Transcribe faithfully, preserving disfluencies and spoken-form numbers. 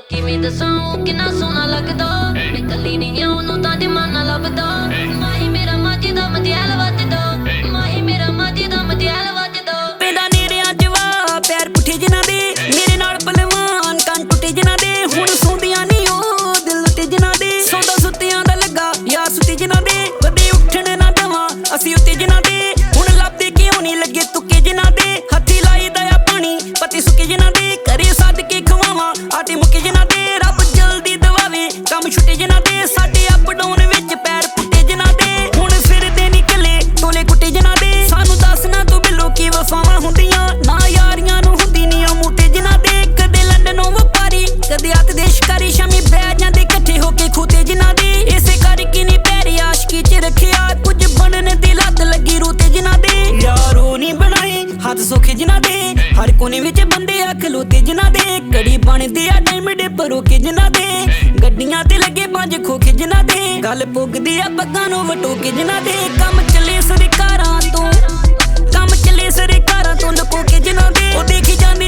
ਕਿਵੇਂ ਦੱਸਾਂ ਕਿੰਨਾ ਸੋਹਣਾ ਲੱਗਦਾ ਮੈਂ ਕੱਲੀ ਨਹੀਂ ਆ ਉਹਨੂੰ ਤਾਂ ਜਮਾਨਾ ਲੱਭਦਾ ਮਾਹੀ ਮੇਰਾ ਮਾਝੇ ਦਾ ਮਧਿਆਲ ਵੱਜਦਾ ਮਾਹੀ ਮੇਰਾ ਮਾਝੇ ਦਾ ਮਧਿਆਲ ਵੱਜਦਾ ਪੈਂਦਾ ਨੇੜਿਆਂ ਜਵਾ ਪੈਰ ਪੁੱਠੇ ਜਿਨ੍ਹਾਂ ਦੇ ਮੇਰੇ ਨਾਲ ਭਲਵਾਨ ਕੰਨ ਟੁੱਟੇ ਜਿਨ੍ਹਾਂ ਦੇ ਹੁਣ ਸੌਂਦੀਆਂ ਨਹੀਂ ਉਹ ਦਿਲ ਲੁੱਟੇ ਜਿਨ੍ਹਾਂ ਦੇ ਸੌਦਾ ਸੁੱਤਿਆਂ ਦਾ ਲੱਗਾ ਯਾਰ ਸੁੱਤੇ ਜਿਨ੍ਹਾਂ ਦੇ ਕਦੇ ਉੱਠਣ ਨਾ ਦੇਵਾਂ ਅਸੀਂ ਉੱਤੇ ਜਿਨ੍ਹਾਂ ਦੇ ਹੁਣ ਲੱਭਦੇ ਕਿਉਂ ਨਹੀਂ ਲੱਗੇ ਤੁੱਕੇ ਜਿਨ੍ਹਾਂ ਦੇ ਹੱਥੀ ਲਾਈ ਦਇਆ ਪਾਣੀ ਪਤੀ ਸੁੱਕੇ ਜਿਨ੍ਹਾਂ ਦੇ ਘਰੇ ਸੱਦ ਕੇ ਖਵਾਵਾਂ ਆਟੇ ਮੁੱਕੇ ਜਿਨ੍ਹਾਂ ਦੇ ਰੱਬ ਜਲਦੀ ਦਵਾਵੇ ਕੰਮ ਛੁੱਟੇ ਜਿਨ੍ਹਾਂ ਦੇ ਸਾਡੇ ਅਪ ਡਾਊਨ ਵਿੱਚ ਪੈਰ ਪੁੱਟੇ ਜਿਨ੍ਹਾਂ ਦੇ ਹੁਣ ਫਿਰਦੇ ਨਿਕਲੇ ਟੋਲੇ ਕੁੱਟੇ ਜਿਨ੍ਹਾਂ ਦੇ ਸਾਨੂੰ ਦੱਸਣਾ ਤੂੰ ਬਿੱਲੋ ਕੀ ਵਫਾਵਾਂ ਹੁੰਦੀਆਂ ਨਾ ਯਾਰੀਆਂ ਨੂੰ ਹੁੰਦੀ ਨੀ ਉਹ ਮੂਟੇ ਜਿਨ੍ਹਾਂ ਦੇ ਕਦੇ ਲੰਡਨੋਂ ਵਪਾਰੀ ਕਦੇ ਹੱਥ ਦੇ ਸ਼ਿਕਾਰੀ ਸ਼ਾਮੀ ਬਹਿ ਜਾਂਦੇ ਇਕੱਠੇ ਹੋ ਕੇ ਖੂਤੇ ਜਿਨ੍ਹਾਂ ਦੇ ਇਸੇ ਕਰਕੇ ਨੀ ਪੈਰੀ ਆਸ਼ਕੀ ਚ ਰੱਖਿਆ ਕੁਝ ਬਣਨ ਦੀ ਲੱਤ ਲੱਗੀ ਰੂਤੇ ਜਿਨ੍ਹਾਂ ਦੇ ਯਾਰੋ ਨੀ ਬਣਾਏ ਹੱਥ ਸੌਖੇ ਜਿਨ੍ਹਾਂ ਦੇ ਹਰ ਕੋਨੇ ਵਿੱਚ ਬੰਦੇ ਆ ਖਲੋਤੇ ਜਿਨ੍ਹਾਂ ਦੇ ਕੜੀ ਬਣਦੀ ਆ ਡਾਇਮੰਡ ਪਰੋਕੇ ਜਿਨ੍ਹਾਂ ਦੇ ਗੱਡੀਆਂ ਤੇ ਲੱਗੇ ਪੰਜ ਖੋਖੇ ਜਿਨ੍ਹਾਂ ਦੇ ਗੱਲ ਪੁੱਗਦੀ ਆ ਪੱਗਾਂ ਨੂੰ ਵਟੋਕੇ ਜਿਨ੍ਹਾਂ ਦੇ ਕੰਮ ਚੱਲੇ ਸਰਕਾਰਾਂ ਤੋਂ ਕੰਮ ਚੱਲੇ ਸਰਕਾਰਾਂ ਤੋਂ ਲੁਕੋ ਕੇ ਜਿਨ੍ਹਾਂ ਦੇ ਉਹ ਦੇਖੀ ਜਾਂਦੇ